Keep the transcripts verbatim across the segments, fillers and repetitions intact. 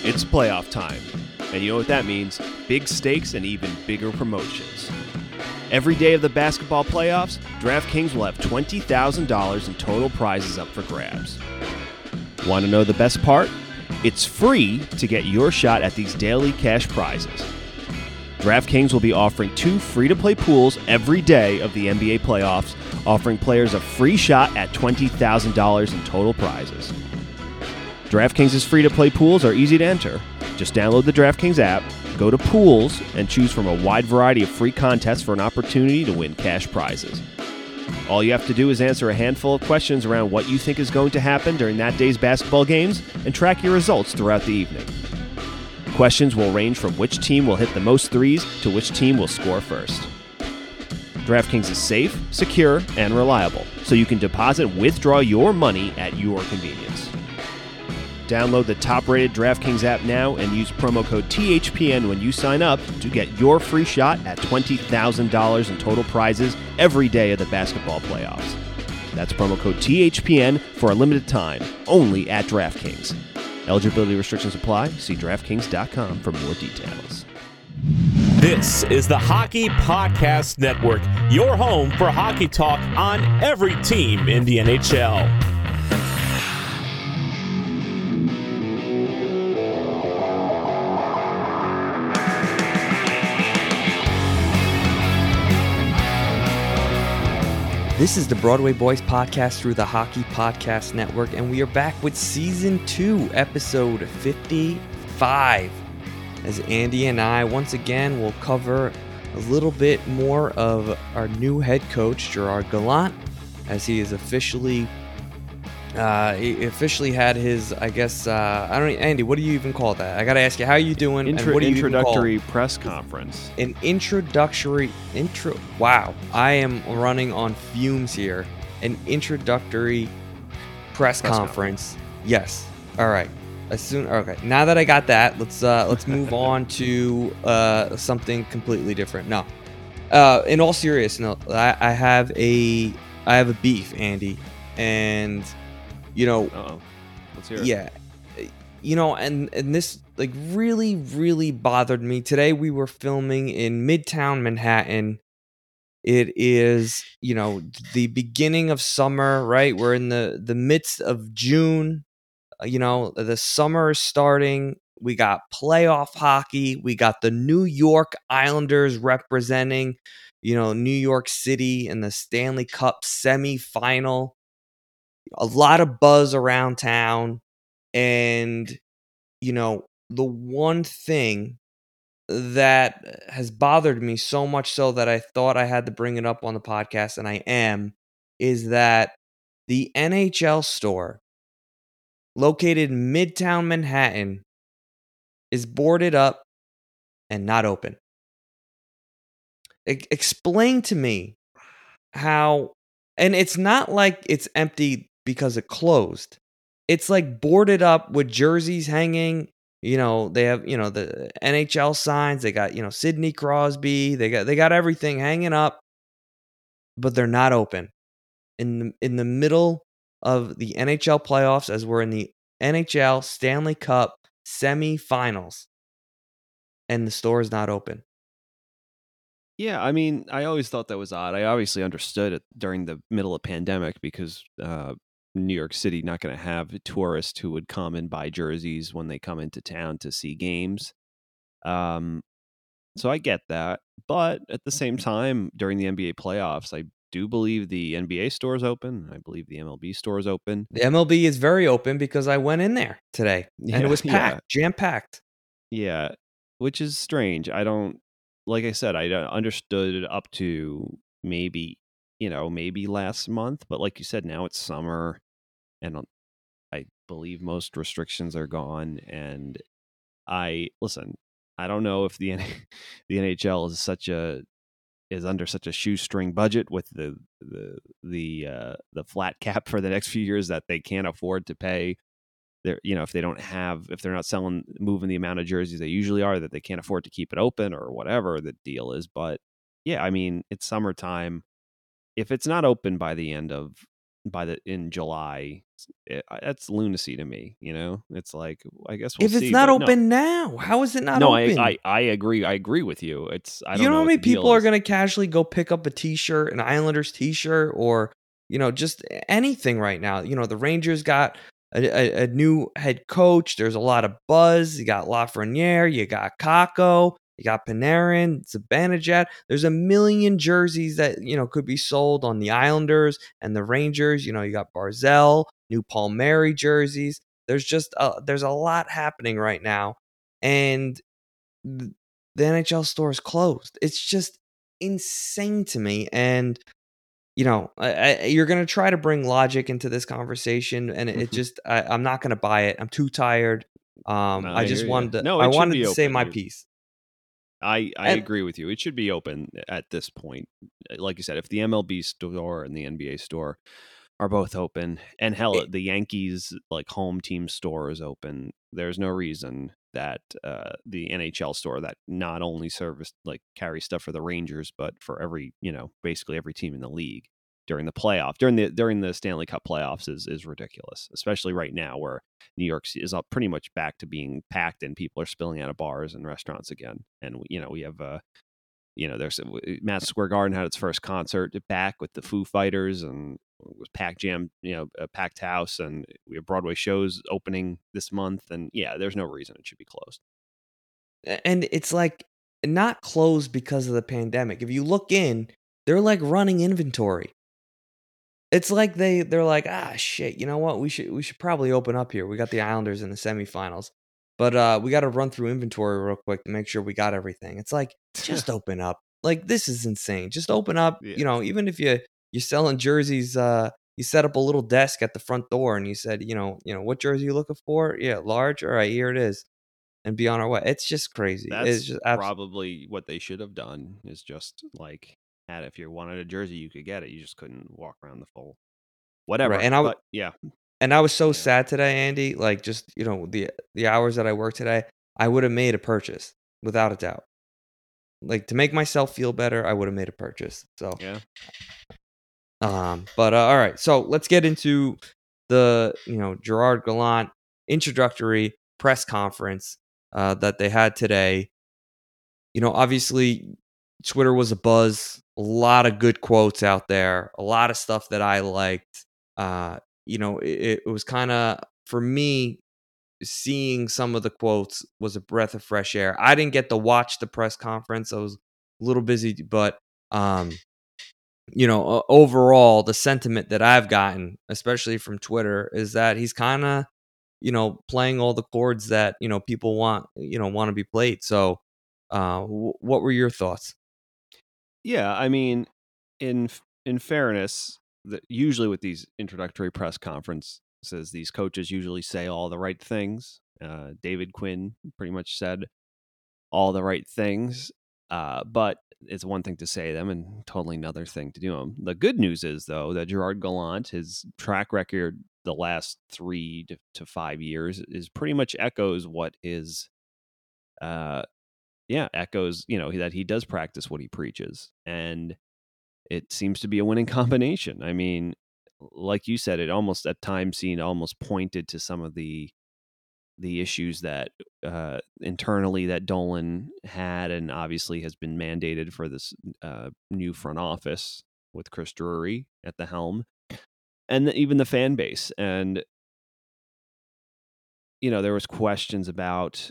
It's playoff time, and you know what that means? Big stakes and even bigger promotions. Every day of the basketball playoffs, DraftKings will have twenty thousand dollars in total prizes up for grabs. Want to know the best part? It's free to get your shot at these daily cash prizes. DraftKings will be offering two free-to-play pools every day of the N B A playoffs, offering players a free shot at twenty thousand dollars in total prizes. DraftKings' free-to-play pools are easy to enter. Just download the DraftKings app, go to Pools, and choose from a wide variety of free contests for an opportunity to win cash prizes. All you have to do is answer a handful of questions around what you think is going to happen during that day's basketball games and track your results throughout the evening. Questions will range from which team will hit the most threes to which team will score first. DraftKings is safe, secure, and reliable, so you can deposit and withdraw your money at your convenience. Download the top-rated DraftKings app now and use promo code T H P N when you sign up to get your free shot at twenty thousand dollars in total prizes every day of the basketball playoffs. That's promo code T H P N for a limited time, only at DraftKings. Eligibility restrictions apply. See DraftKings dot com for more details. This is the Hockey Podcast Network, your home for hockey talk on every team in the N H L. This is the Broadway Boys podcast through the Hockey Podcast Network, and we are back with Season two, Episode fifty-five. As Andy and I, once again, will cover a little bit more of our new head coach, Gerard Gallant, as he is officially, uh, he officially had his, I guess, uh, I don't know, Andy, what do you even call that? I got to ask you, how are you doing? Intro- and what do you introductory even call press conference. An introductory, intro, wow, I am running on fumes here. An introductory press, press conference. conference. Yes. All right. As soon, okay. Now that I got that, let's uh, let's move on to uh, something completely different. No, uh, in all seriousness, no, I, I have a I have a beef, Andy, and you know, Uh-oh. Let's hear it. yeah, you know, and and this like really really bothered me today. We were filming in Midtown Manhattan. It is, you know, the beginning of summer, right? We're in the the midst of June. You know, the summer is starting. We got playoff hockey. We got the New York Islanders representing, you know, New York City in the Stanley Cup semifinal. A lot of buzz around town. And, you know, the one thing that has bothered me so much so that I thought I had to bring it up on the podcast, and I am, is that the N H L store located in Midtown Manhattan is boarded up and not open. E- explain to me how, and it's not like it's empty because it closed. It's like boarded up with jerseys hanging. You know, they have, you know, the N H L signs. They got, you know, Sidney Crosby. They got, they got everything hanging up, but they're not open. In the, in the middle of the N H L playoffs, as we're in the N H L Stanley Cup semifinals, and the store is not open. Yeah, I mean, I always thought that was odd. I obviously understood it during the middle of pandemic because uh, New York City not going to have tourists who would come and buy jerseys when they come into town to see games. Um, so I get that, but at the same time, during the N B A playoffs, I do believe the N B A store is open. I believe the M L B store is open. The M L B is very open because I went in there today, and Yeah, it was packed, yeah. jam-packed. Yeah, which is strange. I don't, like I said, I don't- understood up to maybe, you know, maybe last month, but like you said, now it's summer, and I believe most restrictions are gone. And I listen, I don't know if the N- the N H L is such a is under such a shoestring budget with the the the uh, the flat cap for the next few years that they can't afford to pay. They're, you know, if they don't have, if they're not selling, moving the amount of jerseys they usually are, that they can't afford to keep it open or whatever the deal is. But yeah, I mean, it's summertime. If it's not open by the end of, by the, in July, it, that's lunacy to me. You know, it's like, I guess we'll if it's see, not but open no. now, how is it not No, open? I, I, I agree. I agree with you. It's I don't you know, know how what many the deal people are is. going to casually go pick up a T-shirt, an Islanders T-shirt, or you know, just anything right now. You know, the Rangers got a, a, a new head coach. There's a lot of buzz. You got Lafreniere, you got Kakko, you got Panarin, Zibanejad. There's a million jerseys that you know could be sold on the Islanders and the Rangers. You know, you got Barzell, new Palmieri jerseys. There's just a, there's a lot happening right now, and th- the N H L store is closed. It's just insane to me. And you know, I, I, you're gonna try to bring logic into this conversation, and it, it just I, I'm not gonna buy it. I'm too tired. Um, No, I I just hear you. wanted to No, I it should wanted be to say open. my You- piece. I, I And agree with you. It should be open at this point. Like you said, if the M L B store and the N B A store are both open, and hell, it, the Yankees like home team store is open, there's no reason that uh, the N H L store that not only service like carries stuff for the Rangers, but for every you know basically every team in the league during the playoff during the during the Stanley Cup playoffs is is ridiculous, especially right now where New York is up pretty much back to being packed and people are spilling out of bars and restaurants again, and you know we have uh, you know, there's Madison Square Garden had its first concert back with the Foo Fighters, and it was packed jam, you know, a packed house, and we have Broadway shows opening this month, and yeah, there's no reason it should be closed. and it's like not closed because of the pandemic. If you look in, they're like running inventory. It's like they they're like, ah shit, you know what? We should we should probably open up here. We got the Islanders in the semifinals. But uh we gotta run through inventory real quick to make sure we got everything. It's like, just open up. Like this is insane. Just open up, Yeah, you know, even if you you're selling jerseys, uh you set up a little desk at the front door and you said, you know, you know, what jersey you looking for? Yeah, large. All right, here it is. And be on our way. It's just crazy. It's that's just abs- probably what they should have done. Is just like, had if you wanted a jersey, you could get it. You just couldn't walk around the full right. whatever. And I w- But yeah, and I was so yeah, sad today, Andy. Like just, you know, the the hours that I worked today, I would have made a purchase without a doubt. Like to make myself feel better, I would have made a purchase. So, yeah. um, but uh, all right. So let's get into the you know Gerard Gallant introductory press conference uh, that they had today. You know, obviously, Twitter was a buzz. A lot of good quotes out there. A lot of stuff that I liked. Uh, you know, it, it was kind of for me seeing some of the quotes was a breath of fresh air. I didn't get to watch the press conference. I was a little busy, but um, you know, overall, the sentiment that I've gotten, especially from Twitter, is that he's kind of, you know, playing all the chords that you know people want, you know, want to be played. So, uh, w- what were your thoughts? Yeah, I mean, in in fairness, that usually with these introductory press conferences, these coaches usually say all the right things. Uh, David Quinn pretty much said all the right things, uh, but it's one thing to say them and totally another thing to do them. The good news is, though, that Gerard Gallant, his track record the last three to, to five years is pretty much echoes what is, uh, yeah, echoes, you know, that he does practice what he preaches. And it seems to be a winning combination. I mean, like you said, it almost at times seemed almost pointed to some of the the issues that uh, internally that Dolan had, and obviously has been mandated for this uh, new front office with Chris Drury at the helm, and the, even the fan base. And you know, there was questions about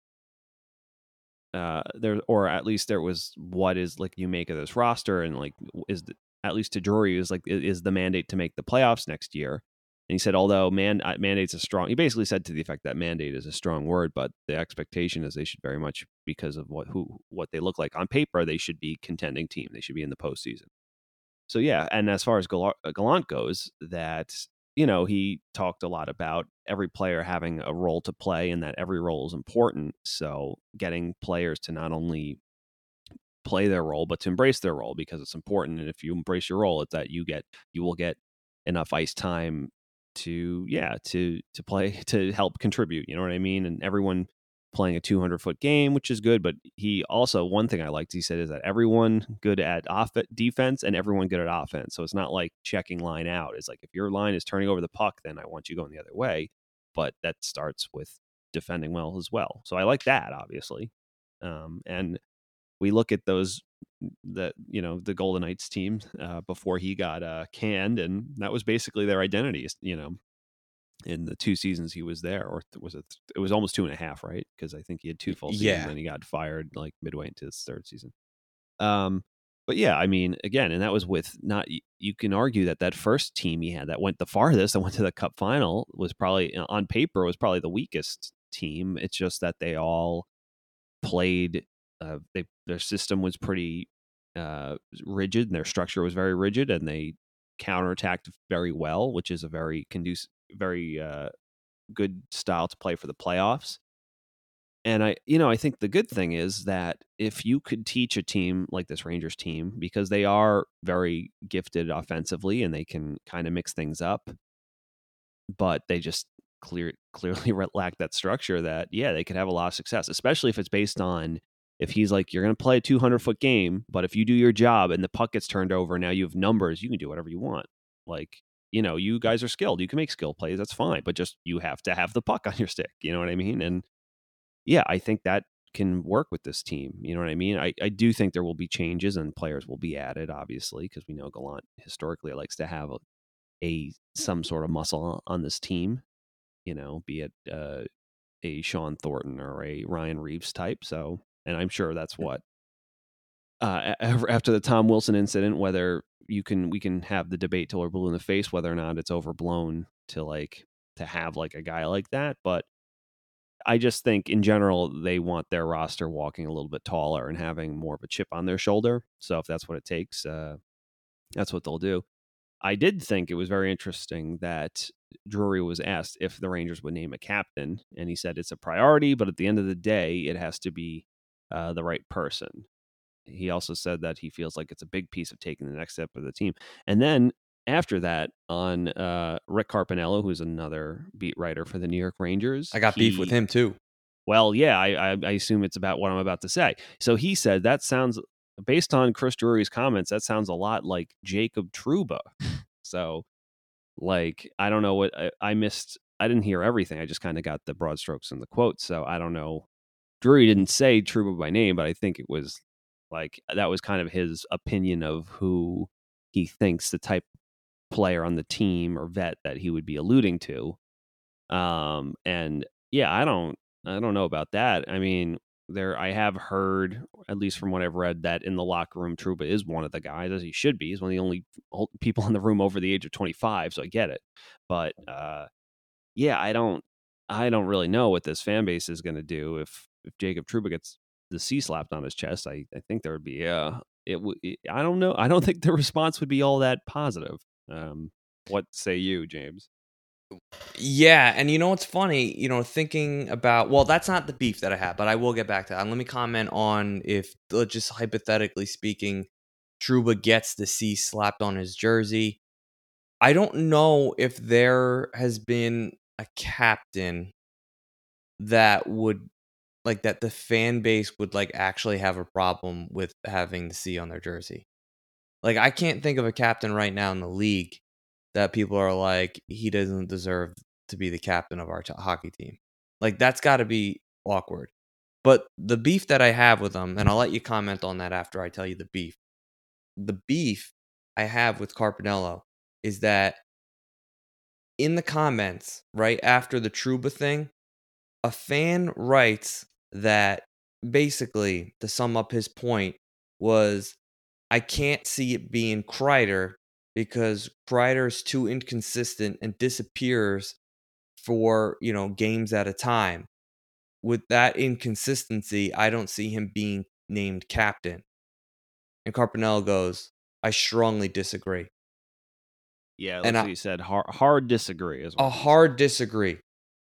uh, there, or at least there was what is like you make of this roster, and like is the, at least to Drury is like is the mandate to make the playoffs next year. And he said, although man, uh, mandate's a strong, he basically said to the effect that mandate is a strong word, but the expectation is they should very much, because of what who what they look like on paper, they should be contending team. They should be in the postseason. So yeah, and as far as Gallant goes, that you know he talked a lot about every player having a role to play, and that every role is important. So getting players to not only play their role, but to embrace their role, because it's important. And if you embrace your role, it's that you get you will get enough ice time to yeah to to play to help contribute. You know what I mean? And everyone playing a two hundred foot game, which is good. But he also, one thing I liked, he said, is that everyone good at off- defense and everyone good at offense. So it's not like checking line out. It's like if your line is turning over the puck, then I want you going the other way. But that starts with defending well as well. So I like that, obviously. Um, and we look at those, that, you know, the Golden Knights team uh, before he got uh, canned, and that was basically their identity, you know, in the two seasons he was there, or was it, it was almost two and a half, right? Because I think he had two full seasons, Yeah. and he got fired like midway into his third season. Um, but yeah, I mean, again, and that was with not, you can argue that that first team he had that went the farthest and went to the Cup final was probably, on paper, was probably the weakest team. It's just that they all played, uh, they their system was pretty uh, rigid, and their structure was very rigid, and they counterattacked very well, which is a very conducive, very uh, good style to play for the playoffs. And I, you know, I think the good thing is that if you could teach a team like this Rangers team, because they are very gifted offensively and they can kind of mix things up, but they just clear clearly lack that structure, that, yeah, they could have a lot of success, especially if it's based on, if he's like, you're going to play a two hundred foot game, but if you do your job and the puck gets turned over, now you have numbers, you can do whatever you want. Like, you know, you guys are skilled. You can make skill plays. That's fine. But just, you have to have the puck on your stick. You know what I mean? And yeah, I think that can work with this team. You know what I mean? I, I do think there will be changes and players will be added, obviously, because we know Gallant historically likes to have a, a some sort of muscle on this team, you know, be it uh, a Sean Thornton or a Ryan Reeves type. So, and I'm sure that's what, uh, after the Tom Wilson incident, whether you can, we can have the debate till we're blue in the face, whether or not it's overblown to like, to have like a guy like that. But I just think in general, they want their roster walking a little bit taller and having more of a chip on their shoulder. So if that's what it takes, uh, that's what they'll do. I did think it was very interesting that Drury was asked if the Rangers would name a captain, and he said it's a priority, but at the end of the day, it has to be uh, the right person. He also said that he feels like it's a big piece of taking the next step of the team. And then after that, on uh, Rick Carpinello, who's another beat writer for the New York Rangers, I got he, beef with him too. Well, yeah, I, I, I assume it's about what I'm about to say. So he said that sounds, based on Chris Drury's comments, that sounds a lot like Jacob Trouba. So, like, I don't know what I, I missed. I didn't hear everything. I just kind of got the broad strokes and the quotes. So I don't know. Drury didn't say Trouba by name, but I think it was like, that was kind of his opinion of who he thinks the type of player on the team or vet that he would be alluding to. Um, and yeah, I don't, I don't know about that. I mean, there, I have heard, at least from what I've read, that in the locker room, Trouba is one of the guys, as he should be. He's one of the only people in the room over the age of twenty-five, so I get it. But uh, yeah, I don't, I don't really know what this fan base is going to do if if Jacob Trouba gets the C slapped on his chest. I, I think there would be, uh, it would, I don't know, I don't think the response would be all that positive. Um, what say you, James? Yeah, and you know what's funny? You know, thinking about, well, that's not the beef that I have, but I will get back to that. And let me comment on if, just hypothetically speaking, Trouba gets the C slapped on his jersey. I don't know if there has been a captain that would, like, that the fan base would, like, actually have a problem with having the C on their jersey. Like, I can't think of a captain right now in the league that people are like, he doesn't deserve to be the captain of our t- hockey team. Like, that's got to be awkward. But the beef that I have with them, and I'll let you comment on that after I tell you the beef. The beef I have with Carpinello is that in the comments, right after the Trouba thing, a fan writes that basically, to sum up his point, was, I can't see it being Kreider because Kreider is too inconsistent and disappears for, you know, games at a time. With that inconsistency, I don't see him being named captain. And Carpinello goes, I strongly disagree. Yeah, And that's I, what he said. Hard, hard disagree is what a he hard said. disagree.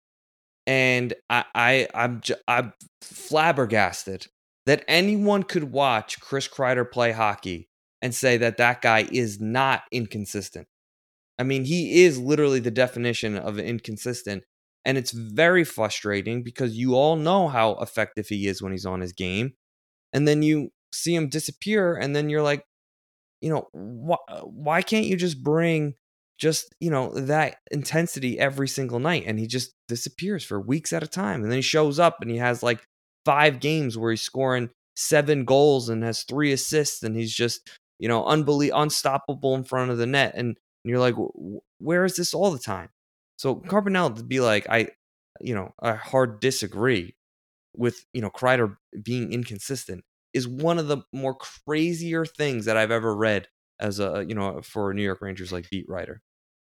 And I, I, I'm, j- I'm flabbergasted that anyone could watch Chris Kreider play hockey and say that that guy is not inconsistent. I mean, he is literally the definition of inconsistent. And it's very frustrating because you all know how effective he is when he's on his game. And then you see him disappear, and then you're like, you know, wh- why can't you just bring just, you know, that intensity every single night? And he just disappears for weeks at a time. And then he shows up and he has like five games where he's scoring seven goals and has three assists, and he's just, you know, unbelie- unstoppable in front of the net. And you're like, where is this all the time? So Carbonell to be like, I, you know, I hard disagree with, you know, Kreider being inconsistent is one of the more crazier things that I've ever read as a, you know, for New York Rangers like beat writer.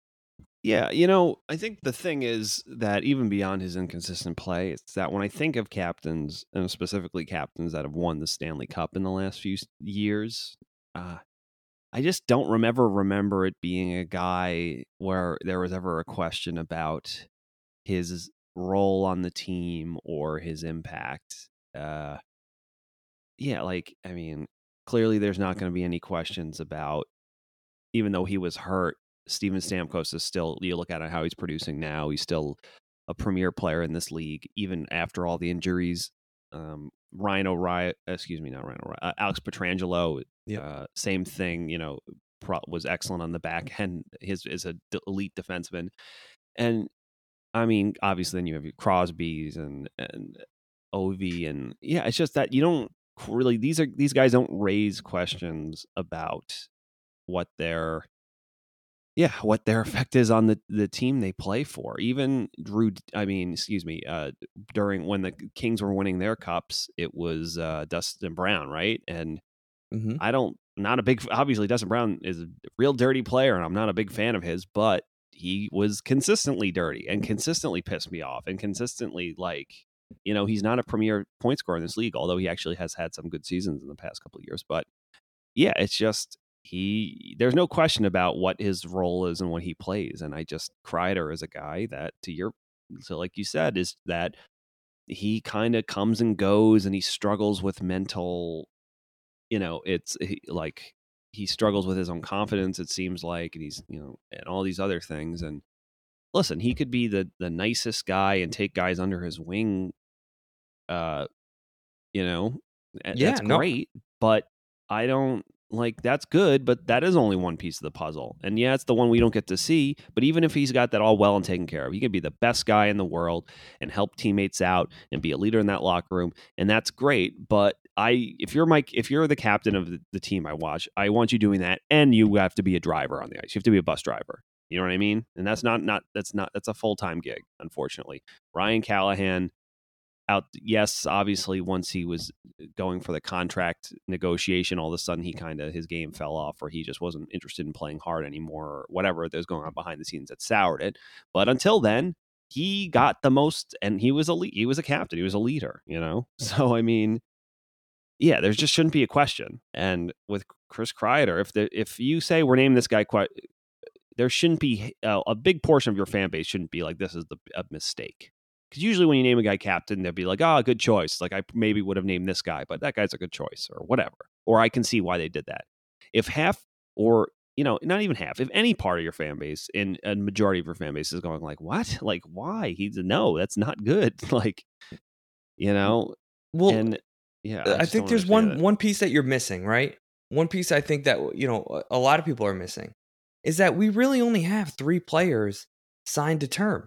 Yeah, you know, I think the thing is that even beyond his inconsistent play, it's that when I think of captains, and specifically captains that have won the Stanley Cup in the last few years, uh, I just don't remember remember it being a guy where there was ever a question about his role on the team or his impact. Uh, yeah, like, I mean, clearly there's not going to be any questions about, even though he was hurt, Steven Stamkos is still, you look at how he's producing now, he's still a premier player in this league, even after all the injuries. Um, Ryan O'Reilly, excuse me, not Ryan O'Reilly, uh, Alex Pietrangelo, Yep. uh, same thing, you know, pro- was excellent on the back end. His is a d- elite defenseman. And I mean, obviously, then you have your Crosbys and, and Ovi, and yeah, it's just that you don't really, these are, these guys don't raise questions about what their yeah, what their effect is on the, the team they play for. Even Drew, I mean, excuse me, uh, during when the Kings were winning their cups, it was uh, Dustin Brown, right? And Mm-hmm. I don't, not a big, obviously Dustin Brown is a real dirty player, and I'm not a big fan of his, but he was consistently dirty and consistently pissed me off and consistently, like, you know, he's not a premier point scorer in this league, although he actually has had some good seasons in the past couple of years. But yeah, it's just, he, there's no question about what his role is and what he plays. And I just, Kreider is a guy that, to your, so like you said, is that he kind of comes and goes, and he struggles with mental, you know, it's he, like he struggles with his own confidence, it seems like, and he's, you know, and all these other things. And listen, he could be the the nicest guy and take guys under his wing, uh, you know, Yeah, that's no. great, but I don't, like, that's good, but that is only one piece of the puzzle. And yeah, it's the one we don't get to see, but even if he's got that all well and taken care of, he could be the best guy in the world and help teammates out and be a leader in that locker room, and that's great. But I, if you're Mike, if you're the captain of the, the team I watch, I want you doing that, and you have to be a driver on the ice. You have to be a bus driver. You know what I mean? And that's not, not, that's not, that's a full-time gig, unfortunately. Ryan Callahan, out, yes, obviously once he was going for the contract negotiation, all of a sudden he kind of, his game fell off, or he just wasn't interested in playing hard anymore, or whatever that was going on behind the scenes that soured it. But until then, he got the most, and he was a lead, he was a captain, he was a leader, you know. So I mean, yeah, there just shouldn't be a question. And with Chris Kreider, if the, if you say we're naming this guy quite, there shouldn't be uh, a big portion of your fan base shouldn't be like, this is the a mistake. Because usually when you name a guy captain, they'll be like, oh, good choice. Like, I maybe would have named this guy, but that guy's a good choice, or whatever. Or I can see why they did that. If half, or, you know, not even half, if any part of your fan base, and a majority of your fan base is going like, what? Like, why? He's, no, that's not good. Like, you know, Well, and yeah, I, I just think don't there's understand one it. one piece that you're missing, right? One piece I think that, you know, a a lot of people are missing is that we really only have three players signed to term.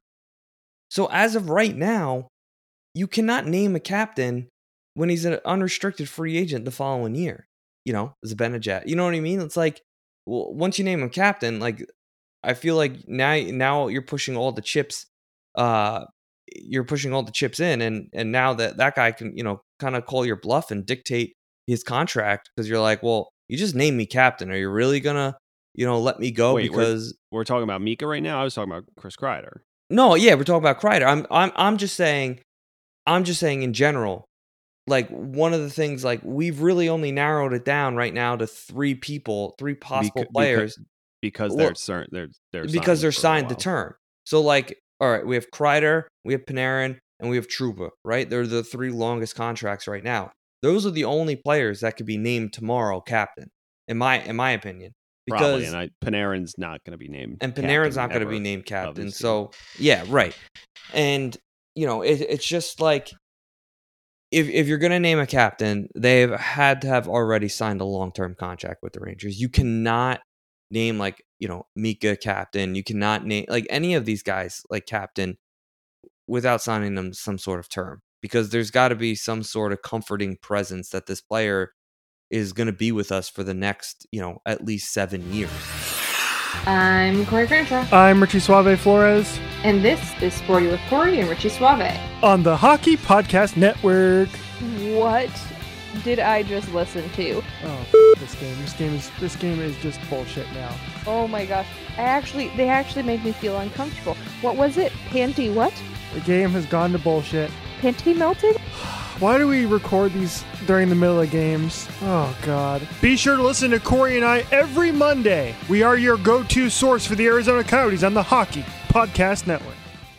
So as of right now, you cannot name a captain when he's an unrestricted free agent the following year. You know, Zibanejad. You know what I mean? It's like, well, once you name him captain, like, I feel like now now you're pushing all the chips, uh, you're pushing all the chips in, and and now that that guy can, you know, kind of call your bluff and dictate his contract, because you're like, well, you just named me captain. Are you really gonna, you know, let me go? Wait, we're Because we're talking about Mika right now. I was talking about Chris Kreider. no, yeah, we're talking about Kreider. I'm I'm I'm just saying, I'm just saying in general. Like, one of the things, like, we've really only narrowed it down right now to three people, three possible Beca- players. because Well, they're certain they're they're because signed they're for a signed to while. term. So, like, all right, we have Kreider, we have Panarin, and we have Trouba, right? They're the three longest contracts right now. Those are the only players that could be named tomorrow captain, in my in my opinion. Probably, because and I, Panarin's not going to be named, and Panarin's not going to be named captain. So yeah, right. And you know, it, it's just like if if you're going to name a captain, they've had to have already signed a long term contract with the Rangers. You cannot name like you know Mika captain. You cannot name like any of these guys like captain without signing them some sort of term, because there's got to be some sort of comforting presence that this player is going to be with us for the next, you know, at least seven years. I'm Corey Crenshaw. I'm Richie Suave Flores. And this is Sporty with Corey and Richie Suave. On the Hockey Podcast Network. What did I just listen to? Oh, this game. This game is this game is just bullshit now. Oh my gosh. I actually, they actually made me feel uncomfortable. What was it? Panty what? The game has gone to bullshit. Panty melted? Why do we record these during the middle of games? Oh, God. Be sure to listen to Corey and I every Monday. We are your go-to source for the Arizona Coyotes on the Hockey Podcast Network.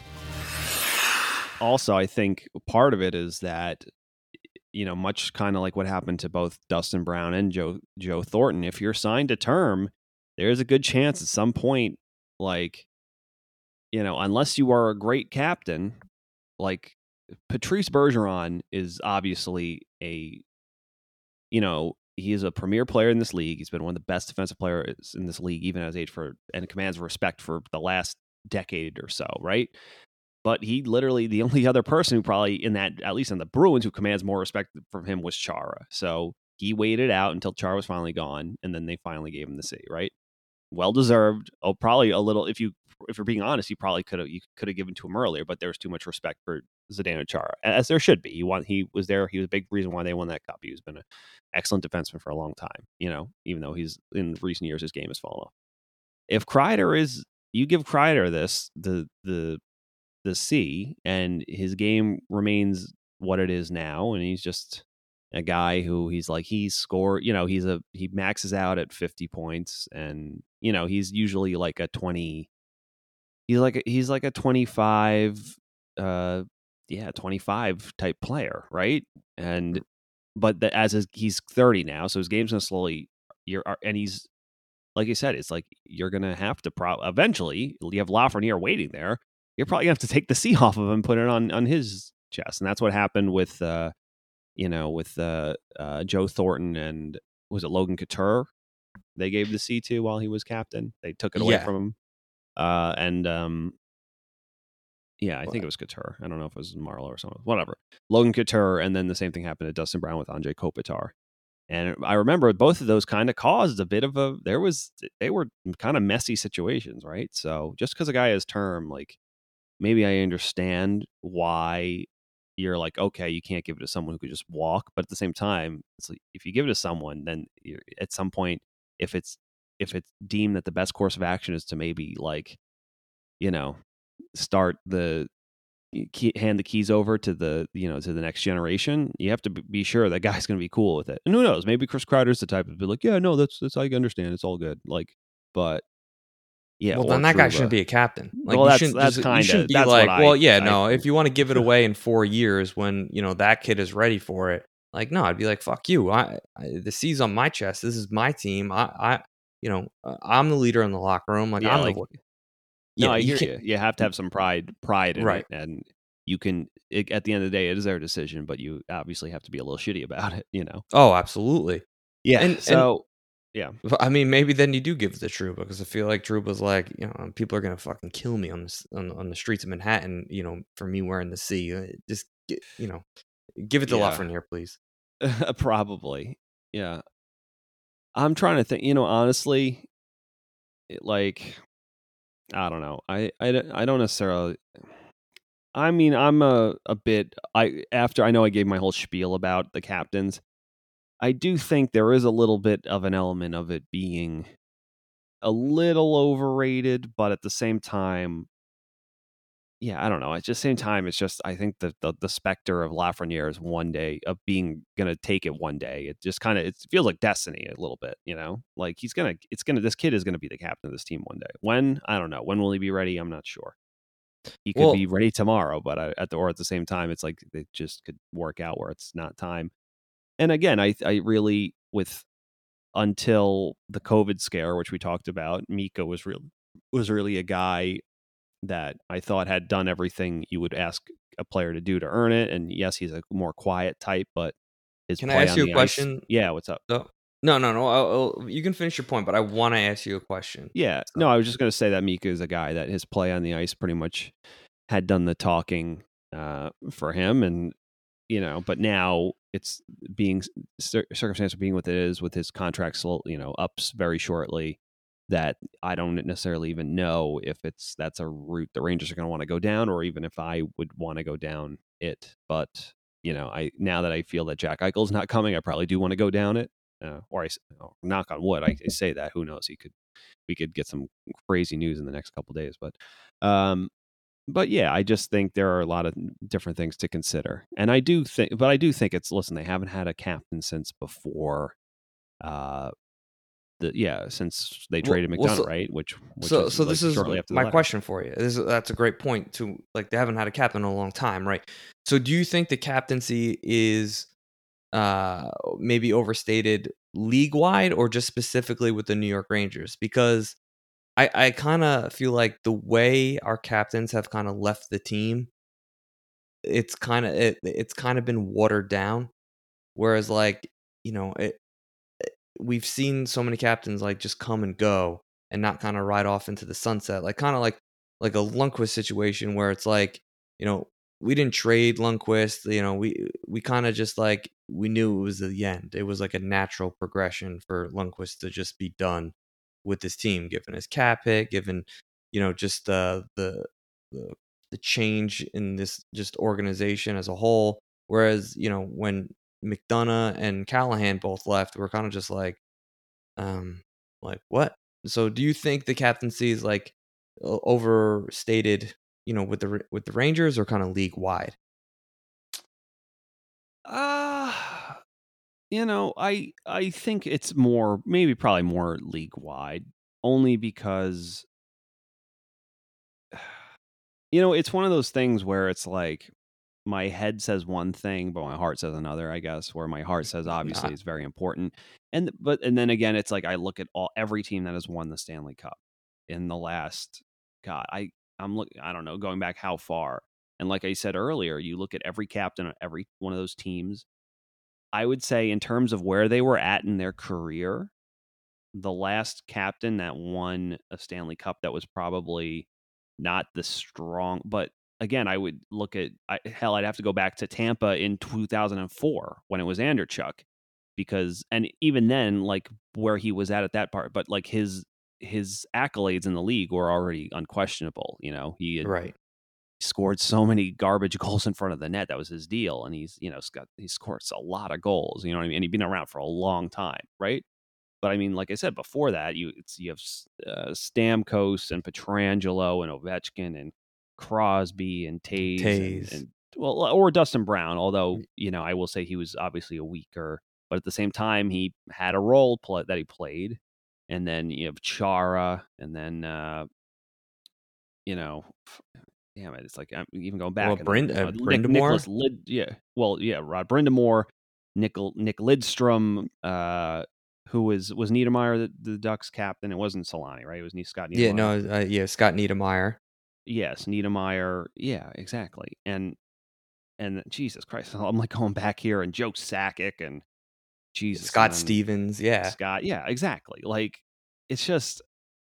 Also, I think part of it is that, you know, much kind of like what happened to both Dustin Brown and Joe Joe Thornton, if you're signed to term, there's a good chance at some point, like, you know, unless you are a great captain, like, Patrice Bergeron is obviously a, you know, he is a premier player in this league. He's been one of the best defensive players in this league, even at his age, for and commands respect for the last decade or so, right? But he literally, the only other person who probably in that, at least in the Bruins, who commands more respect from him was Chara. So he waited out until Chara was finally gone, and then they finally gave him the C, right? Well deserved. Oh, probably a little. If you if you're being honest, you probably could have you could have given to him earlier, but there was too much respect for Zdeno Chara, as there should be. He won. He was there. He was a big reason why they won that cup. He's been an excellent defenseman for a long time. You know, even though he's in recent years his game has fallen off. If Kreider is, you give Kreider this the the the C, and his game remains what it is now, and he's just a guy who he's like he's scored. You know, he's a he maxes out at fifty points, and you know he's usually like a twenty. He's like a, he's like a twenty-five. Uh, yeah, twenty-five type player, right? And but the, as his, he's thirty now, so his game's gonna slowly. You're and he's like I said, it's like you're gonna have to pro eventually. You have Lafreniere waiting there. You're probably gonna have to take the C off of him and put it on on his chest, and that's what happened with uh, you know, with uh, uh, Joe Thornton and was it Logan Couture? They gave the C to while he was captain. They took it away Yeah. from him, uh, and um. Yeah, I think it was Couture. I don't know if it was Marleau or something. Whatever. Logan Couture, and then the same thing happened to Dustin Brown with Andrei Kopitar. And I remember both of those kind of caused a bit of a, there was, they were kind of messy situations, right? So just because a guy has term, like, maybe I understand why you're like, okay, you can't give it to someone who could just walk. But at the same time, it's like, if you give it to someone, then you're, at some point, if it's, if it's deemed that the best course of action is to maybe like, you know, start the key, hand the keys over to the you know to the next generation, you have to be sure that guy's going to be cool with it. And who knows, maybe Chris Kreider's the type of be like, yeah, no, that's that's I understand, it's all good. Like, but yeah, well, then that guy shouldn't be a captain. Like, well, you that's shouldn't, that's you kind shouldn't of be that's like, what I, well, yeah, I, no. If you want to give it away in four years when you know that kid is ready for it, like, no, I'd be like, fuck you. I, I the C's on my chest. This is my team. I, I you know, uh, I'm the leader in the locker room. Like, yeah, I'm like, the. No, Yeah, I you hear can't- you. You have to have some pride, pride in Right. it, and you can. It, at the end of the day, it is their decision, but you obviously have to be a little shitty about it. You know. Oh, absolutely. Yeah. And- so, yeah. I mean, maybe then you do give it to Trouba, because I feel like Trouba's like, you know, people are gonna fucking kill me on this on, on the streets of Manhattan, you know, for me wearing the C. Uh, Just get, you know, give it to Yeah. Lafreniere, please. Probably. Yeah. I'm trying to think. You know, honestly, it, like, I don't know. I, I, don't- I don't necessarily. I mean, I'm a, a bit. I after I know I gave my whole spiel about the captains. I do think there is a little bit of an element of it being a little overrated, but at the same time, yeah, I don't know. At the same time, it's just I think the the, the specter of Lafreniere is one day of being gonna take it one day. It just kind of it feels like destiny a little bit, you know. Like he's gonna, it's gonna, this kid is gonna be the captain of this team one day. When I don't know. When will he be ready? I'm not sure. He could Well- be ready tomorrow, but I, at the or at the same time, it's like it just could work out where it's not time. And again, I I really with until the COVID scare, which we talked about, Mika was real was really a guy that I thought had done everything you would ask a player to do to earn it. And yes, he's a more quiet type, but his Can play I ask on you a the question? ice, yeah, what's up? Oh, no, no, no. I'll, I'll, you can finish your point, but I want to ask you a question. Yeah, So- no, I was just going to say that Mika is a guy that his play on the ice pretty much had done the talking uh, for him, and you know, but now it's being cir- circumstance of being what it is with his contract, slow, you know, ups very shortly. That I don't necessarily even know if it's that's a route the Rangers are going to want to go down, or even if I would want to go down it. But you know, I now that I feel that Jack Eichel's not coming, I probably do want to go down it. Uh, or I oh, knock on wood, I, I say that. Who knows? He could, we could get some crazy news in the next couple days. But, um, but yeah, I just think there are a lot of different things to consider, and I do think, but I do think it's listen. They haven't had a captain since before. Uh, the yeah, since they Well- traded well, McDonough, so- right? Which, which so was, so like, this is shortly after the my letter. question for you. This is, that's a great point. To like, they haven't had a captain in a long time, right? So do you think the captaincy is uh maybe overstated league wide, or just specifically with the New York Rangers? Because I I kind of feel like the way our captains have kind of left the team, it's kind of it, it's kind of been watered down. Whereas like, you know, it, we've seen so many captains like just come and go and not kind of ride off into the sunset, like kind of like like a Lundqvist situation where it's like, you know, we didn't trade Lundqvist, you know, we we kind of just like we knew it was the end. It was like a natural progression for Lundqvist to just be done with his team, given his cap hit, given, you know, just uh, the the the change in this just organization as a whole. Whereas, you know, when McDonough and Callahan both left, we're kind of just like, um, like what? So, do you think the captaincy is like o- overstated, you know, with the Ra- with the Rangers, or kind of league wide? Uh you know, I I think it's more, maybe probably more league wide, only because you know, it's one of those things where it's like my head says one thing, but my heart says another, I guess, where my heart says obviously Nah. it's very important. And but and then again, it's like I look at all every team that has won the Stanley Cup in the last God, I I'm looking I don't know, going back how far. And like I said earlier, you look at every captain of every one of those teams. I would say in terms of where they were at in their career, the last captain that won a Stanley Cup that was probably not the strong, but again, I would look at I, hell, I'd have to go back to Tampa in two thousand four when it was Anderchuk, because and even then, like where he was at at that part, but like his his accolades in the league were already unquestionable. You know, he had Right. scored so many garbage goals in front of the net. That was his deal, and he's you know got he scores a lot of goals. You know what I mean? And he's been around for a long time, right? But I mean, like I said before that, you it's, you have uh, Stamkos and Pietrangelo and Ovechkin and Crosby and Taves, Taves. And, and well, or Dustin Brown. Although you know, I will say he was obviously a weaker, but at the same time, he had a role play, that he played. And then you have Chara, and then uh, you know, damn it, it's like I'm even going back. Well, and Brind- then, uh, Nick, Brindamore? Nicholas Lid, yeah, well, yeah, Rod Brindamore, Nickel, Nick Lidstrom, uh, who was was Niedermeyer the, the Ducks captain? It wasn't Solani, right? It was Ne- Scott Niedermeyer. Yeah, no, uh, yeah, Scott Niedermeyer. Yes, Niedermeyer. Yeah, exactly. And and Jesus Christ, I'm like going back here, and Joe Sakic and Jesus Scott and then Stevens, yeah. Scott. Yeah, exactly. Like it's just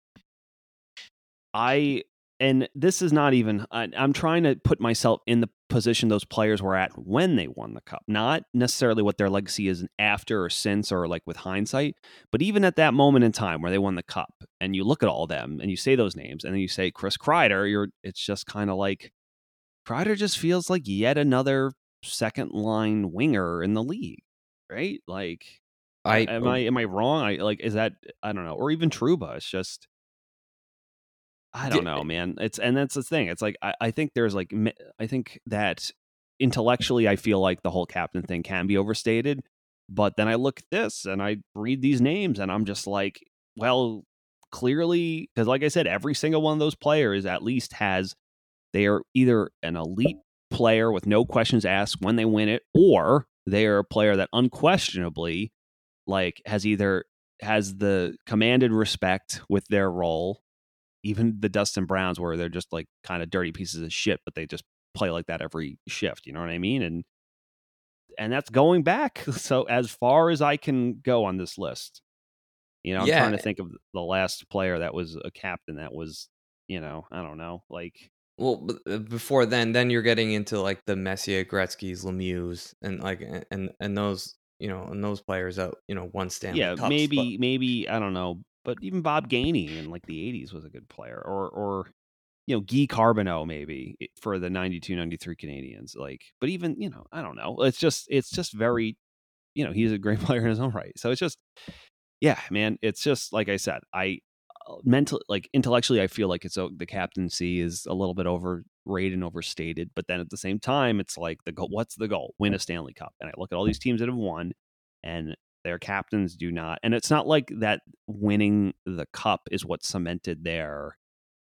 I and this is not even I, I'm trying to put myself in the position those players were at when they won the cup, not necessarily what their legacy is after or since or like with hindsight, but even at that moment in time where they won the cup, and you look at all of them and you say those names and then you say Chris Kreider, you're it's just kind of like Kreider just feels like yet another second line winger in the league, right? Like I am I am I wrong? I like is that I don't know, or even Trouba. It's just I don't know, man. It's and that's the thing. It's like I, I think there's like I think that intellectually, I feel like the whole captain thing can be overstated. But then I look at this and I read these names and I'm just like, well, clearly, because like I said, every single one of those players at least has they are either an elite player with no questions asked when they win it, or they are a player that unquestionably like has either has the commanded respect with their role. Even the Dustin Browns, where they're just like kind of dirty pieces of shit, but they just play like that every shift. You know what I mean? And and that's going back. So as far as I can go on this list, you know, I'm Yeah. trying to think of the last player that was a captain that was, you know, I don't know, like. Well, b- uh, before then, then you're getting into like the Messier, Gretzky's, Lemieux, and like a- and and those you know and those players that you know won Stanley Yeah, Cups. maybe, maybe I don't know, but even Bob Gainey in like the eighties was a good player, or or you know Guy Carbonneau maybe i- for the ninety-two ninety-three Canadians. Like, but even you know I don't know. It's just it's just very you know he's a great player in his own right. So it's just yeah, man. It's just like I said, I mentally like intellectually I feel like it's uh, the captaincy is a little bit overrated and overstated, but then at the same time it's like the goal. What's the goal? Win a Stanley Cup. And I look at all these teams that have won, and their captains do not. And it's not like that winning the cup is what cemented their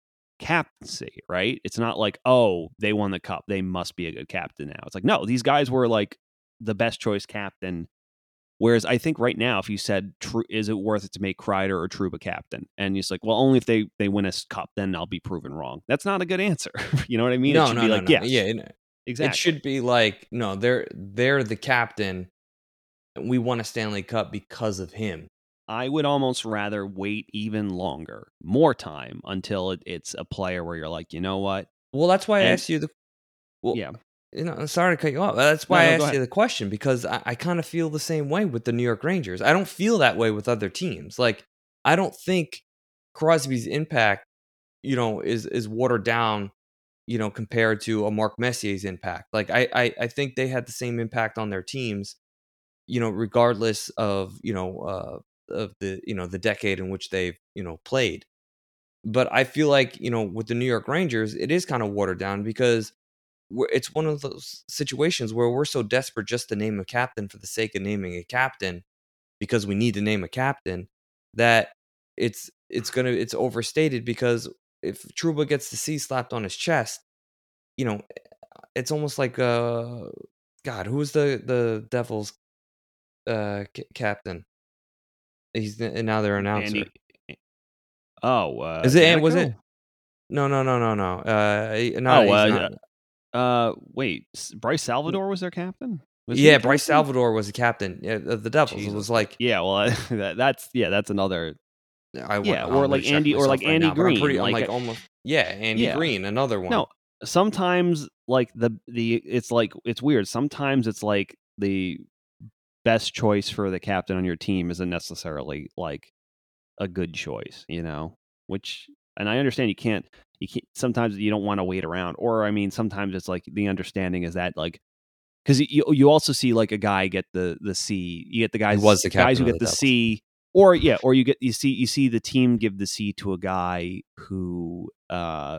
captaincy, right? It's not like, oh, they won the cup, they must be a good captain now. It's like, no, these guys were like the best choice captain. Whereas I think right now, if you said, Tru- is it worth it to make Kreider or Trouba captain? And you're just like, well, only if they, they win a s- cup, then I'll be proven wrong. That's not a good answer. You know what I mean? No, it should no, be no, like, no. yes, Yeah, it, exactly. it should be like no, they're they're the captain. We won a Stanley Cup because of him. I would almost rather wait even longer, more time until it, it's a player where you're like, you know what? Well, that's why I And- asked you the. Well, Yeah. You know, sorry to cut you off. That's No, why no, I go asked ahead. you the question because I, I kind of feel the same way with the New York Rangers. I don't feel that way with other teams. Like I don't think Crosby's impact, you know, is is watered down, you know, compared to a Mark Messier's impact. Like I I, I think they had the same impact on their teams, you know, regardless of you know uh, of the you know the decade in which they've you know played. But I feel like you know with the New York Rangers, it is kind of watered down because we're, it's one of those situations where we're so desperate just to name a captain for the sake of naming a captain because we need to name a captain that it's it's gonna it's overstated because if Trouba gets the C slapped on his chest, you know, it's almost like uh God, who was the the Devils uh c- captain? He's and now their announcer. Andy, oh, uh, Is it was it? Danico? No, no, no, no, no. Uh, he- Oh, not, he's uh, not. uh, wait, S- Bryce Salvador was their captain? Was he Yeah, the Bryce captain? Salvador was the captain yeah, of the Devils. It Jesus. was like Yeah, well, that, that's yeah, that's another. I want, Yeah, I'm or gonna like check Andy- or myself like right Andy now, but I'm pretty. Green, I'm like like a- almost. Yeah, Andy Yeah. Green, another one. No, sometimes like the the it's like it's weird. Sometimes it's like the best choice for the captain on your team isn't necessarily like a good choice, you know. Which, and I understand you can't you can't. Sometimes you don't want to wait around, or I mean, sometimes it's like the understanding is that like because you you also see like a guy get the the C, you get the guys was the guys who captain of get the the Devils. C, or yeah, or you get you see you see the team give the C to a guy who uh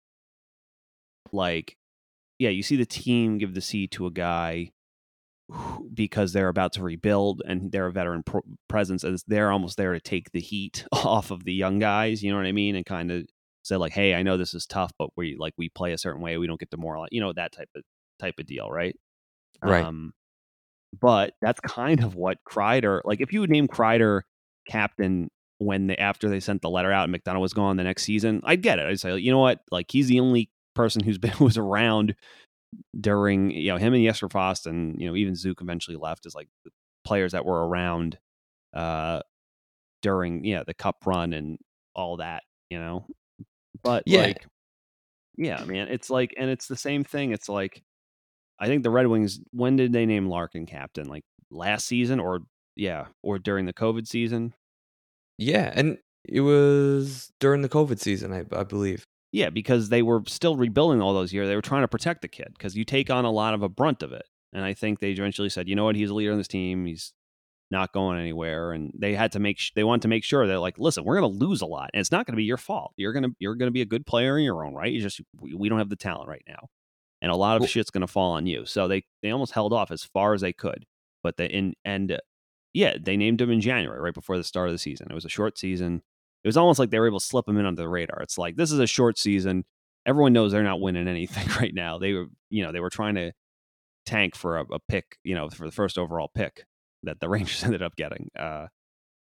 like yeah, you see the team give the C to a guy who, because they're about to rebuild and they're a veteran pro- presence, and they're almost there to take the heat off of the young guys. You know what I mean? And kind of say like, "Hey, I know this is tough, but we like we play a certain way. We don't get demoralized." You know, that type of type of deal, right? Right. Um, but that's kind of what Kreider, like if you would name Kreider captain when they after they sent the letter out and McDonough was gone the next season, I'd get it. I'd say, you know what, like he's the only person who's been who's around during you know him and Jesper Fast and you know even Zook eventually left as like the players that were around uh during yeah the cup run and all that, you know. But Yeah. like yeah, man, it's like and it's the same thing. It's like I think the Red Wings, when did they name Larkin captain? Like last season or yeah, or during the COVID season? Yeah, and it was during the COVID season, I, I believe. Yeah, because they were still rebuilding all those years. They were trying to protect the kid because you take on a lot of a brunt of it. And I think they eventually said, you know what, he's a leader on this team. He's not going anywhere. And they had to make sh- they wanted to make sure that like, listen, we're going to lose a lot, and it's not going to be your fault. You're gonna you're gonna be a good player in your own right. You just we, we don't have the talent right now, and a lot of Well- shit's going to fall on you. So they they almost held off as far as they could. But they in and uh, yeah, they named him in January, right before the start of the season. It was a short season. It was almost like they were able to slip him in under the radar. It's like this is a short season. Everyone knows they're not winning anything right now. They were, you know, they were trying to tank for a, a pick, you know, for the first overall pick that the Rangers ended up getting. Uh,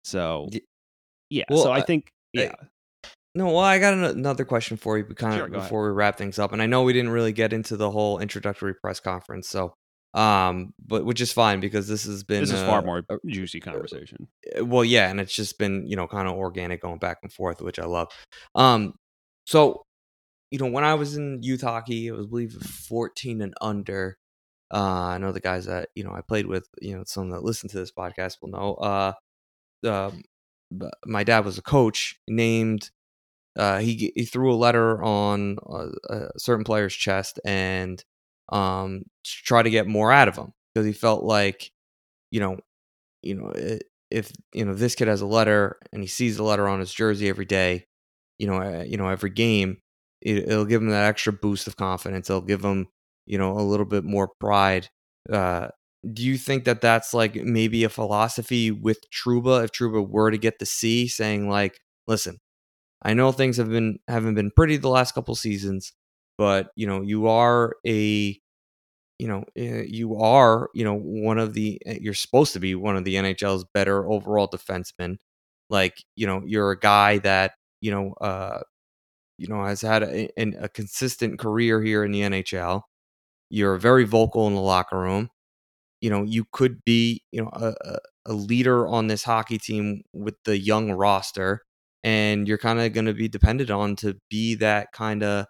So, Y- yeah. Well, so I I- think, I- yeah. No, well, I got an- another question for you, kind Sure, of go ahead. before we wrap things up. And I know we didn't really get into the whole introductory press conference, so um, but which is fine because this has been This is uh, far more a- juicy conversation. uh, well, yeah, and it's just been you know kind of organic going back and forth, which I love. Um, so you know when I was in youth hockey, I was I believe fourteen and under. Uh, I know the guys that you know I played with. You know, some that listen to this podcast will know. Uh, um, but my dad was a coach named. Uh, he g- he threw a letter on uh, a certain player's chest and um to try to get more out of him because he felt like you know you know i- if you know this kid has a letter and he sees the letter on his jersey every day, you know uh, you know every game, it, it'll give him that extra boost of confidence. It'll give him you know a little bit more pride. Uh, do you think that that's like maybe a philosophy with Trouba if Trouba were to get the C, saying like, listen, I know things have been haven't been pretty the last couple seasons, but you know you are a you know eh, you are you know one of the eh, you're supposed to be one of the N H L's better overall defensemen. Like you know you're a guy that you know uh you know has had a, an- a consistent career here in the N H L. You're very vocal in the locker room. You know you could be you know a, a a leader on this hockey team with the young roster, and you're kind of going to be depended on to be that kind of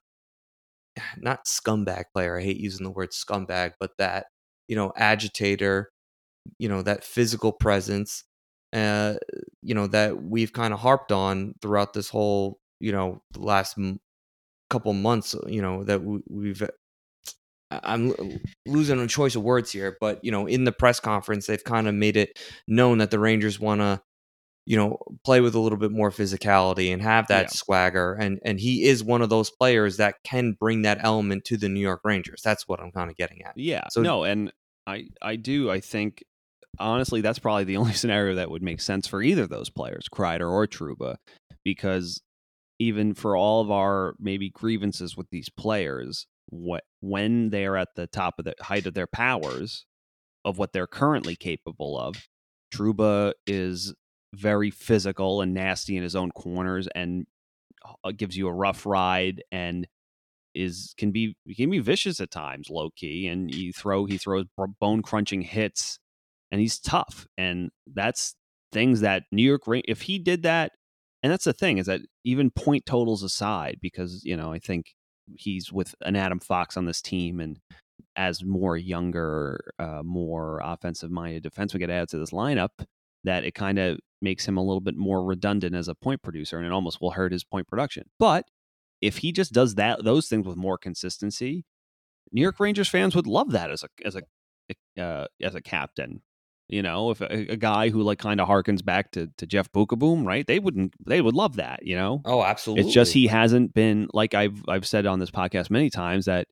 not scumbag player. I hate using the word scumbag, but that you know agitator, you know that physical presence, uh, you know that we've kind of harped on throughout this whole you know the last m- couple months. You know that we, we've. I- I'm l- losing a choice of words here, but you know, in the press conference, they've kind of made it known that the Rangers want to you know, play with a little bit more physicality and have that Yeah. swagger. And and he is one of those players that can bring that element to the New York Rangers. That's what I'm kind of getting at. Yeah. So- no, and I I do. I think honestly, that's probably the only scenario that would make sense for either of those players, Kreider or Trouba, because even for all of our maybe grievances with these players, what when they are at the top of the height of their powers of what they're currently capable of, Trouba is very physical and nasty in his own corners and uh, gives you a rough ride and is can be can be vicious at times, low key, and you throw he throws bone crunching hits, and he's tough, and that's things that New York if he did that, and that's the thing is that even point totals aside, because you know I think he's with an Adam Fox on this team, and as more younger, uh, more offensive minded defensemen get added to this lineup, that it kind of makes him a little bit more redundant as a point producer, and it almost will hurt his point production. But if he just does that, those things with more consistency, New York Rangers fans would love that as a as a uh, as a captain. You know, if a, a guy who like kind of harkens back to to Jeff Bukaboom, right? They wouldn't. They would love that. You know. Oh, absolutely. It's just he hasn't been like I've I've said on this podcast many times that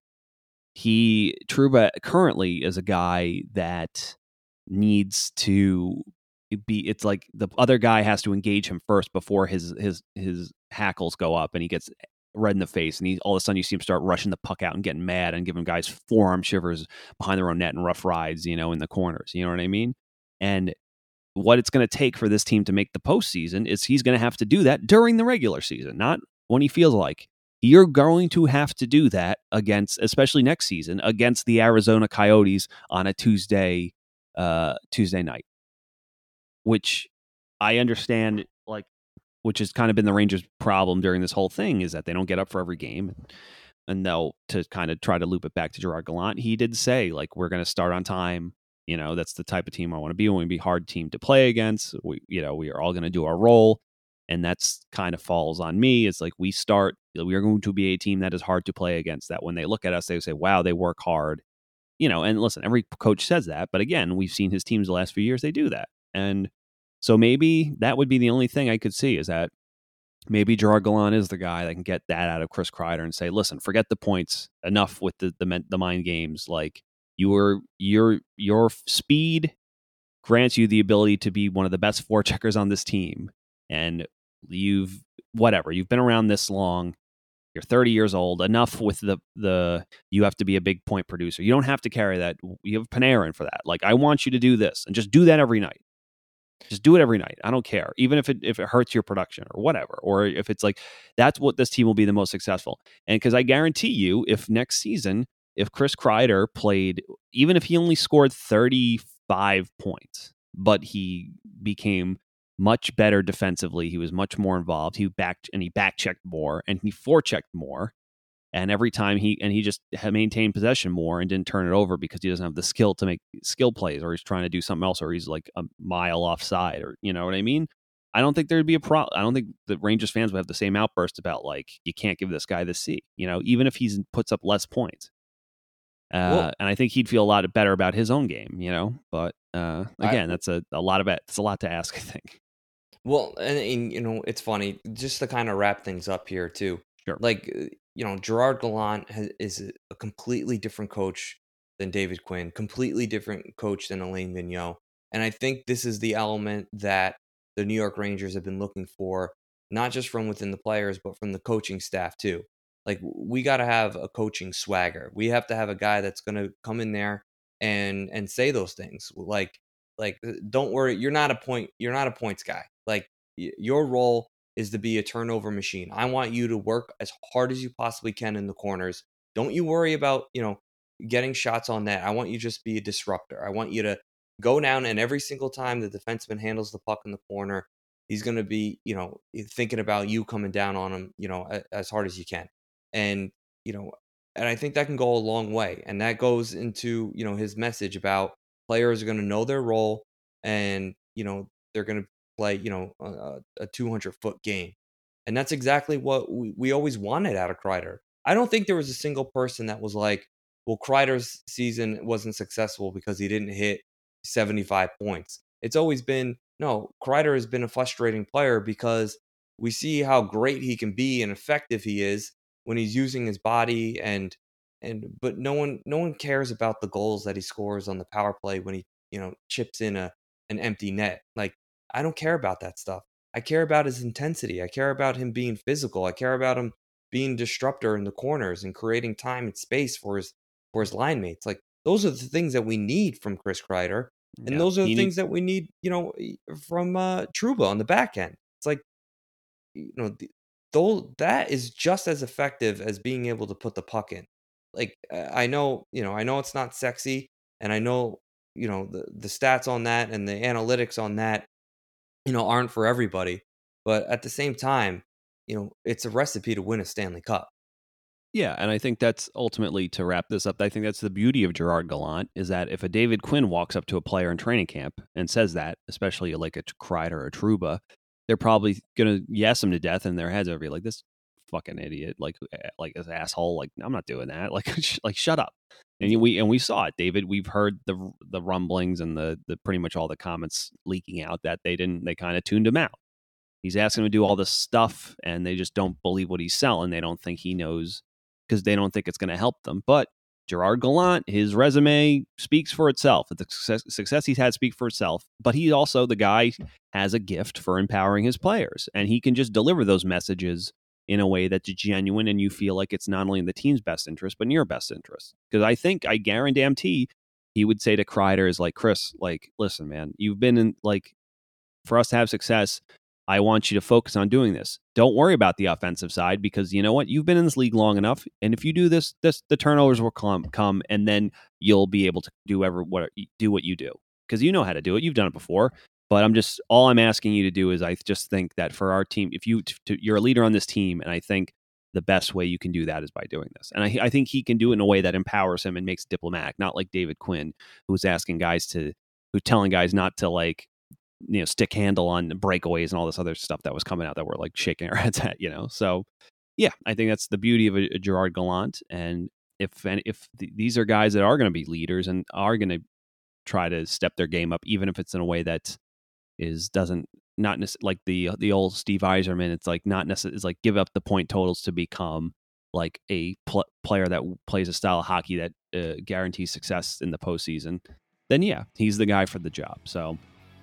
he Trouba currently is a guy that needs to be. It's like the other guy has to engage him first before his his his hackles go up and he gets red in the face, and he all of a sudden you see him start rushing the puck out and getting mad and giving guys forearm shivers behind their own net and rough rides, you know, in the corners. You know what I mean? And what it's going to take for this team to make the postseason is he's going to have to do that during the regular season, not when he feels like. You're going to have to do that against, especially next season, against the Arizona Coyotes on a Tuesday, uh, Tuesday night, which I understand, like, which has kind of been the Rangers' problem during this whole thing is that they don't get up for every game. And they'll, to kind of try to loop it back to Gerard Gallant, he did say, like, we're going to start on time. You know, that's the type of team I want to be. We want to be a hard team to play against. We, you know, we are all going to do our role. And that's kind of falls on me. It's like we start, we are going to be a team that is hard to play against. That when they look at us, they say, wow, they work hard. You know, and listen, every coach says that. But again, we've seen his teams the last few years, they do that. And so maybe that would be the only thing I could see is that maybe Gerard Gallant is the guy that can get that out of Chris Kreider and say, listen, forget the points. Enough with the the, the mind games. Like your your your speed grants you the ability to be one of the best forecheckers on this team. And you've whatever, you've been around this long. You're thirty years old. Enough with the the you have to be a big point producer. You don't have to carry that. You have Panarin for that. Like I want you to do this and just do that every night. Just do it every night. I don't care. Even if it if it hurts your production or whatever, or if it's like, that's what this team will be the most successful. And because I guarantee you, if next season, if Chris Kreider played, even if he only scored thirty-five points, but he became much better defensively, he was much more involved, he backed and he back checked more and he forechecked more. And every time he and he just had maintained possession more and didn't turn it over because he doesn't have the skill to make skill plays, or he's trying to do something else, or he's like a mile offside, or you know what I mean? I don't think there'd be a problem. I don't think the Rangers fans would have the same outburst about like, you can't give this guy the C, you know, even if he puts up less points. Uh, and I think he'd feel a lot better about his own game, you know. But uh, again, I, that's a, a lot of it. It's a lot to ask, I think. Well, and, and you know, it's funny just to kind of wrap things up here too. Sure. Like, you know, Gerard Gallant has, is a completely different coach than David Quinn, completely different coach than Alain Vigneault. And I think this is the element that the New York Rangers have been looking for, not just from within the players, but from the coaching staff too. Like, we got to have a coaching swagger. We have to have a guy that's going to come in there and and say those things. Like, like don't worry, you're not a point, you're not a points guy. Like, y- your role is to be a turnover machine. I want you to work as hard as you possibly can in the corners. Don't you worry about, you know, getting shots on net. I want you to just be a disruptor. I want you to go down, and every single time the defenseman handles the puck in the corner, he's going to be, you know, thinking about you coming down on him, you know, as hard as you can. And, you know, and I think that can go a long way. And that goes into, you know, his message about players are going to know their role, and, you know, they're going to play, you know, a, a two hundred foot game. And that's exactly what we, we always wanted out of Kreider. I don't think there was a single person that was like, well, Kreider's season wasn't successful because he didn't hit seventy-five points. It's always been, no, Kreider has been a frustrating player because we see how great he can be and effective he is when he's using his body, and and but no one no one cares about the goals that he scores on the power play when he, you know, chips in a an empty net. Like, I don't care about that stuff. I care about his intensity. I care about him being physical. I care about him being disruptor in the corners and creating time and space for his for his line mates. Like, those are the things that we need from Chris Kreider. And Yeah, those are the he things need- that we need, you know, from uh, Trouba on the back end. It's like, you know, the, though that is just as effective as being able to put the puck in. Like, I know, you know, I know it's not sexy, and I know, you know, the the stats on that and the analytics on that, you know, aren't for everybody. But at the same time, you know, it's a recipe to win a Stanley Cup. Yeah, and I think that's ultimately, to wrap this up, I think that's the beauty of Gerard Gallant, is that if a David Quinn walks up to a player in training camp and says that, especially like a Kreider or a Trouba, they're probably going to yes him to death, and their heads are be like, this fucking idiot, like like this asshole, like, I'm not doing that, like like shut up. And we and we saw it, David. We've heard the the rumblings and the the pretty much all the comments leaking out that they didn't, they kind of tuned him out. He's asking him to do all this stuff, and they just don't believe what he's selling. They don't think he knows, because they don't think it's going to help them. But Gerard Gallant, his resume speaks for itself. The success, success he's had speaks for itself. But he also, the guy has a gift for empowering his players, and he can just deliver those messages in a way that's genuine, and you feel like it's not only in the team's best interest, but in your best interest. Because I think, I guarantee he would say to Kreider is like, Chris, like, listen, man, you've been in, like, for us to have success, I want you to focus on doing this. Don't worry about the offensive side, because you know what? You've been in this league long enough, and if you do this, this the turnovers will come, come, and then you'll be able to do ever what do what you do, because you know how to do it. You've done it before. But I'm just all I'm asking you to do is, I just think that for our team, if you to, you're a leader on this team, and I think the best way you can do that is by doing this. And I, I think he can do it in a way that empowers him and makes it diplomatic, not like David Quinn, who's asking guys to, who's telling guys not to, like, you know, stick handle on breakaways and all this other stuff that was coming out that we're like shaking our heads at, you know? So yeah, I think that's the beauty of a, a Gerard Gallant. And if, and if th- these are guys that are going to be leaders and are going to try to step their game up, even if it's in a way that is, doesn't, not nec- like the, the old Steve Yzerman, it's like not necessarily, it's like give up the point totals to become like a pl- player that plays a style of hockey that uh, guarantees success in the postseason, then yeah, he's the guy for the job. So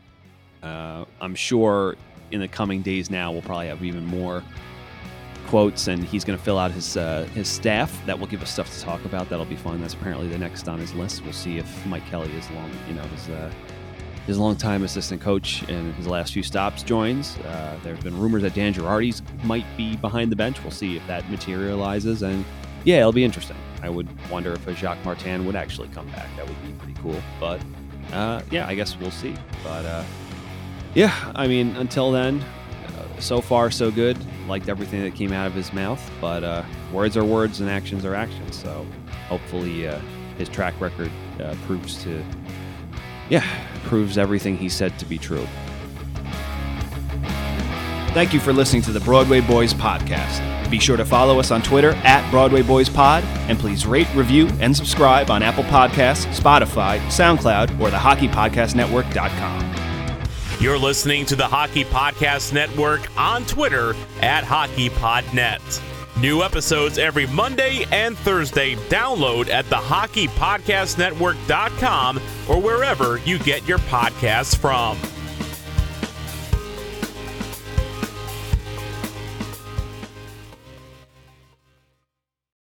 Uh, I'm sure in the coming days now we'll probably have even more quotes, and he's going to fill out his uh, his staff that will give us stuff to talk about. That'll be fun. That's apparently the next on his list. We'll see if Mike Kelly is long, you know, his uh, his longtime assistant coach in his last few stops, joins. Uh, there have been rumors that Dan Girardi might be behind the bench. We'll see if that materializes. And yeah, it'll be interesting. I would wonder if a Jacques Martin would actually come back. That would be pretty cool. But uh, yeah, I guess we'll see. But uh, yeah, I mean, until then, uh, so far so good. Liked everything that came out of his mouth. But uh, words are words and actions are actions. So hopefully uh, his track record uh, proves to, yeah, proves everything he said to be true. Thank you for listening to the Broadway Boys podcast. Be sure to follow us on Twitter at Broadway Boys Pod, and please rate, review, and subscribe on Apple Podcasts, Spotify, SoundCloud, or the hockey podcast network dot com. You're listening to the Hockey Podcast Network on Twitter at HockeyPodNet. New episodes every Monday and Thursday. Download at the hockey podcast network dot com or wherever you get your podcasts from.